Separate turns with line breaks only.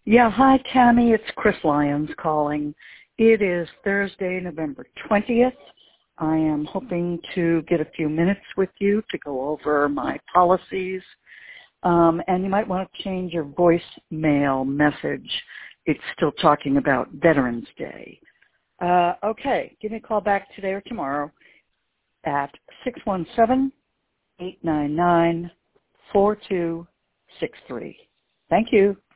Yeah, hi, Tammy. It's Chris Lyons calling. It is Thursday, November 20th. I am hoping to get a few minutes with you to go over my policies. And you might want to change your voicemail message. It's still talking about Veterans Day. Okay, give me a call back today or tomorrow at 617-899-4263. Thank you.